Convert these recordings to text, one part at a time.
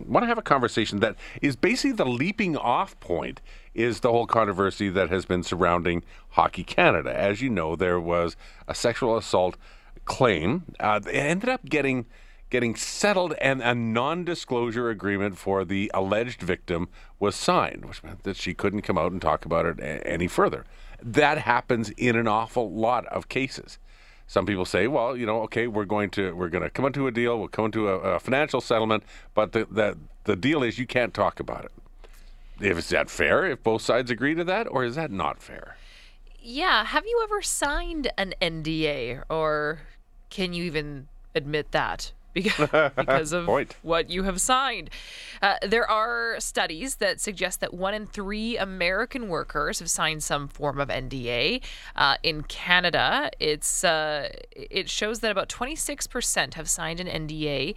want to have a conversation that is basically the leaping off point is the whole controversy that has been surrounding Hockey Canada. As you know, there was a sexual assault claim. It ended up getting settled, and a non-disclosure agreement for the alleged victim was signed, which meant that she couldn't come out and talk about it any further. That happens in an awful lot of cases. Some people say, well, okay, we're going to come into a deal, we'll come into a financial settlement, but the deal is you can't talk about it. Is that fair if both sides agree to that, or is that not fair? Yeah. Have you ever signed an NDA, or can you even admit that? Because of what you have signed. There are studies that suggest that 1 in 3 American workers have signed some form of NDA. In Canada, it shows that about 26% have signed an NDA,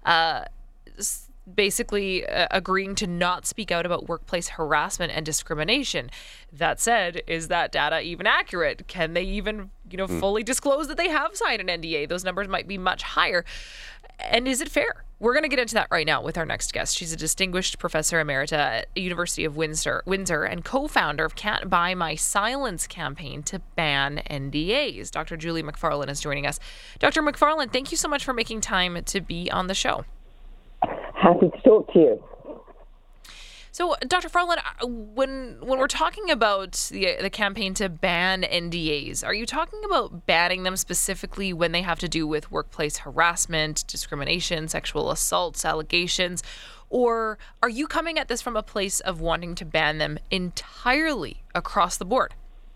basically agreeing to not speak out about workplace harassment and discrimination. That said, is that data even accurate? Can they even, fully disclose that they have signed an NDA? Those numbers might be much higher. And is it fair? We're going to get into that right now with our next guest. She's a distinguished professor emerita at the University of Windsor and co-founder of Can't Buy My Silence campaign to ban NDAs. Dr. Julie McFarlane is joining us. Dr. McFarlane, thank you so much for making time to be on the show. Happy to talk to you. So, Dr. Farland, when we're talking about the campaign to ban NDAs, are you talking about banning them specifically when they have to do with workplace harassment, discrimination, sexual assaults, allegations, or are you coming at this from a place of wanting to ban them entirely across the board?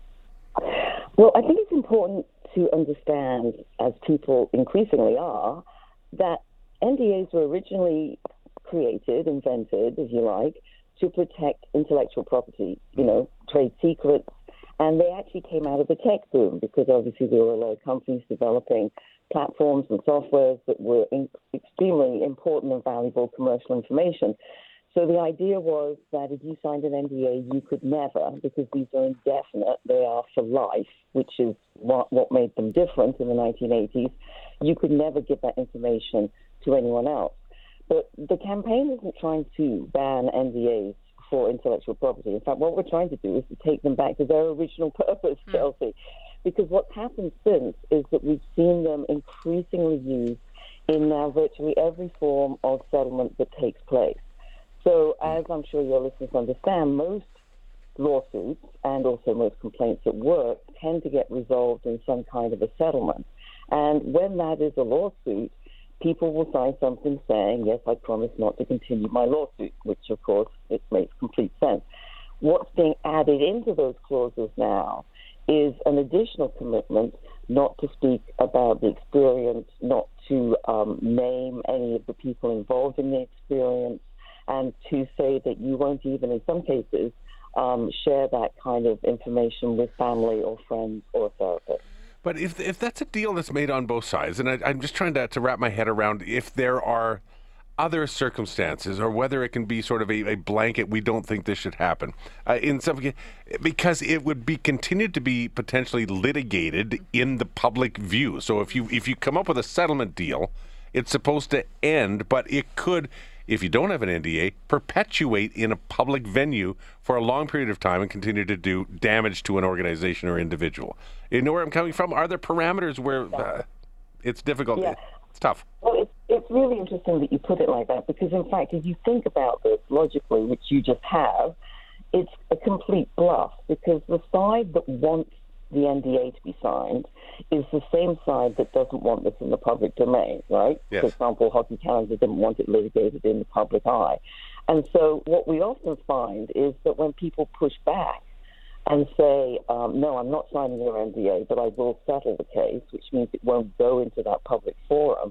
Well, I think it's important to understand, as people increasingly are, that NDAs were originally invented, if you like, to protect intellectual property, trade secrets. And they actually came out of the tech boom because obviously there were a lot of companies developing platforms and softwares that were extremely important and valuable commercial information. So the idea was that if you signed an NDA, you could never, because these are indefinite, they are for life, which is what made them different in the 1980s. You could never give that information to anyone else. But the campaign isn't trying to ban NDAs for intellectual property. In fact, what we're trying to do is to take them back to their original purpose, Chelsea. Because what's happened since is that we've seen them increasingly used in now virtually every form of settlement that takes place. So as I'm sure your listeners understand, most lawsuits and also most complaints at work tend to get resolved in some kind of a settlement. And when that is a lawsuit, people will sign something saying, yes, I promise not to continue my lawsuit, which, of course, it makes complete sense. What's being added into those clauses now is an additional commitment not to speak about the experience, not to name any of the people involved in the experience, and to say that you won't even, in some cases, share that kind of information with family or friends or a therapist. But if that's a deal that's made on both sides, and I'm just trying to wrap my head around if there are other circumstances or whether it can be sort of a blanket, we don't think this should happen, in some because it would be continued to be potentially litigated in the public view. So if you come up with a settlement deal, it's supposed to end, but it could, if you don't have an NDA, perpetuate in a public venue for a long period of time and continue to do damage to an organization or individual. You know where I'm coming from? Are there parameters where it's difficult? Yeah. It's tough. Well, it's really interesting that you put it like that because, in fact, if you think about this logically, which you just have, it's a complete bluff because the side that wants the NDA to be signed is the same side that doesn't want this in the public domain, right? Yes. For example, Hockey Canada didn't want it litigated in the public eye. And so what we often find is that when people push back and say, no, I'm not signing your NDA, but I will settle the case, which means it won't go into that public forum,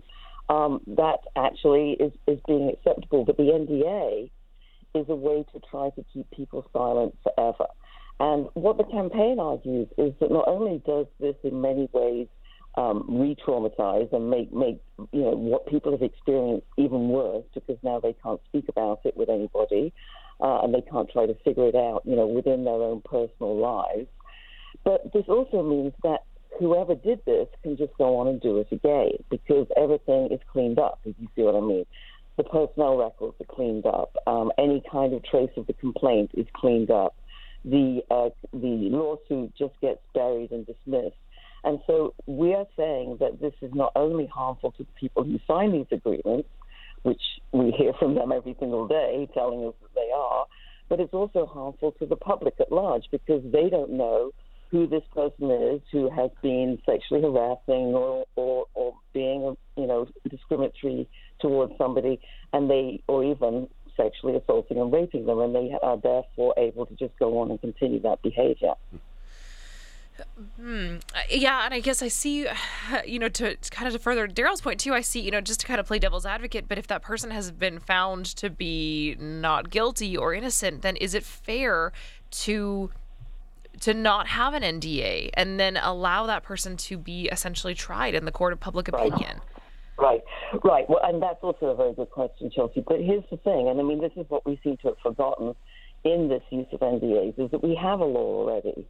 that actually is being acceptable. But the NDA is a way to try to keep people silent forever. And what the campaign argues is that not only does this in many ways re-traumatize and make what people have experienced even worse because now they can't speak about it with anybody and they can't try to figure it out, within their own personal lives. But this also means that whoever did this can just go on and do it again because everything is cleaned up, if you see what I mean. The personnel records are cleaned up. Any kind of trace of the complaint is cleaned up. The lawsuit just gets buried and dismissed. And so we are saying that this is not only harmful to the people who sign these agreements, which we hear from them every single day telling us that they are, but it's also harmful to the public at large because they don't know who this person is who has been sexually harassing or being, discriminatory towards somebody, or even sexually assaulting and raping them, and they are therefore able to just go on and continue that behavior. Yeah, and I guess I see, to kind of to further Daryl's point too, I see, just to kind of play devil's advocate, but if that person has been found to be not guilty or innocent, then is it fair to not have an NDA and then allow that person to be essentially tried in the court of public opinion? Right. Well, and that's also a very good question, Chelsea. But here's the thing, and I mean, this is what we seem to have forgotten in this use of NDAs, is that we have a law already,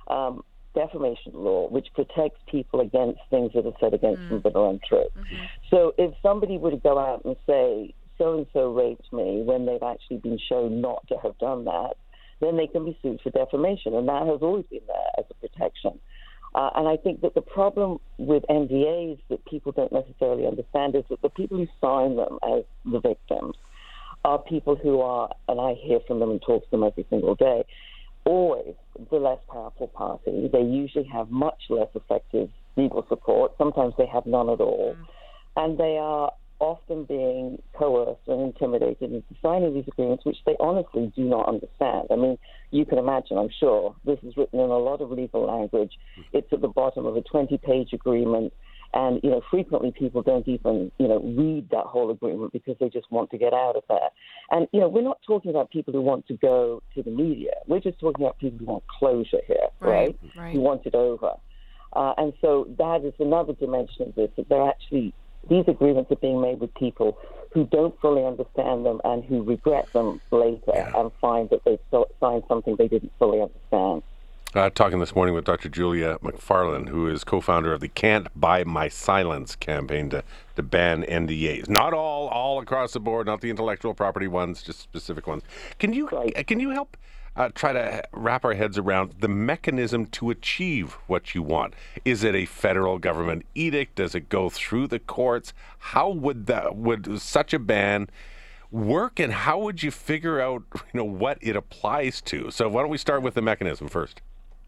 defamation law, which protects people against things that are said against them that are untrue. Mm-hmm. So if somebody were to go out and say, so-and-so raped me, when they've actually been shown not to have done that, then they can be sued for defamation, and that has always been there as a protection. And I think that the problem with NDAs that people don't necessarily understand is that the people who sign them as the victims are people who are, and I hear from them and talk to them every single day, always the less powerful party. They usually have much less effective legal support. Sometimes they have none at all. And they are often being coerced and intimidated into signing these agreements, which they honestly do not understand. I mean, you can imagine, I'm sure, this is written in a lot of legal language. It's at the bottom of a 20-page agreement. And, frequently people don't even, read that whole agreement because they just want to get out of there. And, we're not talking about people who want to go to the media. We're just talking about people who want closure here, right? Who want it over. And so that is another dimension of this, that they're actually, these agreements are being made with people who don't fully understand them and who regret them later and find that they've signed something they didn't fully understand. Talking this morning with Dr. Julia McFarlane, who is co-founder of the Can't Buy My Silence campaign to ban NDAs. Not all across the board, not the intellectual property ones, just specific ones. Can you help try to wrap our heads around the mechanism to achieve what you want? Is it a federal government edict? Does it go through the courts? How would such a ban work, and how would you figure out what it applies to? So why don't we start with the mechanism first?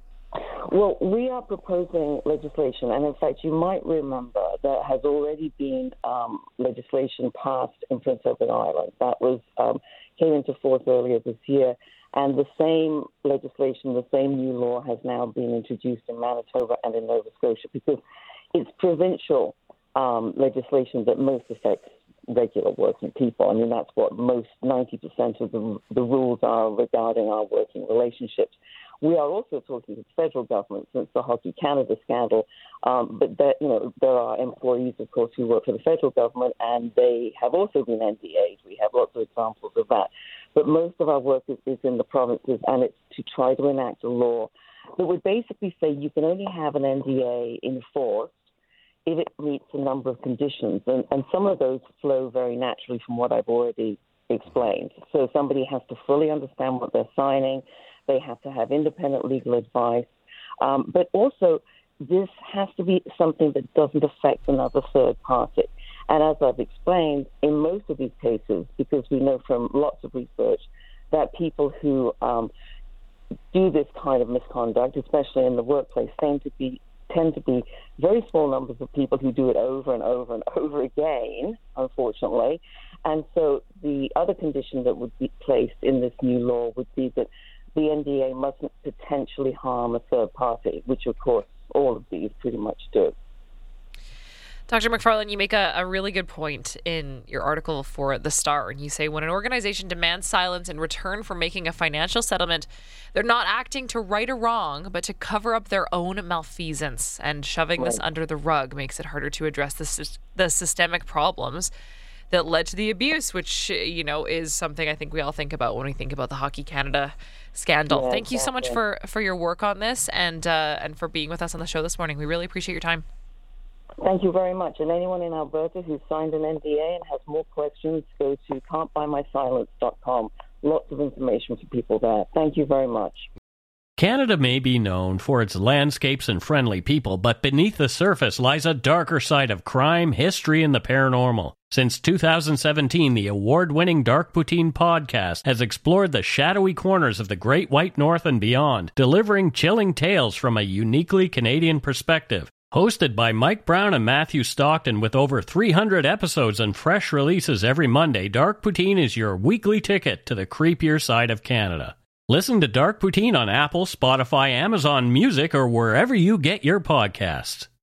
Well, we are proposing legislation, and in fact, you might remember there has already been legislation passed in Prince Edward Island that came into force earlier this year, and the same legislation, the same new law has now been introduced in Manitoba and in Nova Scotia because it's provincial legislation that most affects regular working people. I mean, that's what 90% of the rules are regarding our working relationships. We are also talking to the federal government since the Hockey Canada scandal, but there are employees, of course, who work for the federal government, and they have also been NDA'd. We have lots of examples of that. But most of our work is in the provinces, and it's to try to enact a law that would basically say you can only have an NDA enforced if it meets a number of conditions. And some of those flow very naturally from what I've already explained. So somebody has to fully understand what they're signing. They have to have independent legal advice. But also, this has to be something that doesn't affect another third party. And as I've explained, in most of these cases, because we know from lots of research that people who do this kind of misconduct, especially in the workplace, tend to be very small numbers of people who do it over and over and over again, unfortunately. And so the other condition that would be placed in this new law would be that the NDA mustn't potentially harm a third party, which, of course, all of these pretty much do. Dr. McFarlane, you make a really good point in your article for The Star, and you say when an organization demands silence in return for making a financial settlement, they're not acting to right a wrong, but to cover up their own malfeasance, and shoving this under the rug makes it harder to address the systemic problems that led to the abuse, which, is something I think we all think about when we think about the Hockey Canada scandal. Yeah, Thank you so much for your work on this and for being with us on the show this morning. We really appreciate your time. Thank you very much. And anyone in Alberta who's signed an NDA and has more questions, go to can'tbuymysilence.com. Lots of information for people there. Thank you very much. Canada may be known for its landscapes and friendly people, but beneath the surface lies a darker side of crime, history, and the paranormal. Since 2017, the award-winning Dark Poutine podcast has explored the shadowy corners of the Great White North and beyond, delivering chilling tales from a uniquely Canadian perspective. Hosted by Mike Brown and Matthew Stockton with over 300 episodes and fresh releases every Monday, Dark Poutine is your weekly ticket to the creepier side of Canada. Listen to Dark Poutine on Apple, Spotify, Amazon Music, or wherever you get your podcasts.